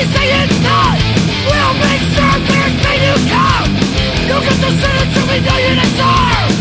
we say it's not. We'll make sure there's pain to come. You'll get the sentence, you'll be million and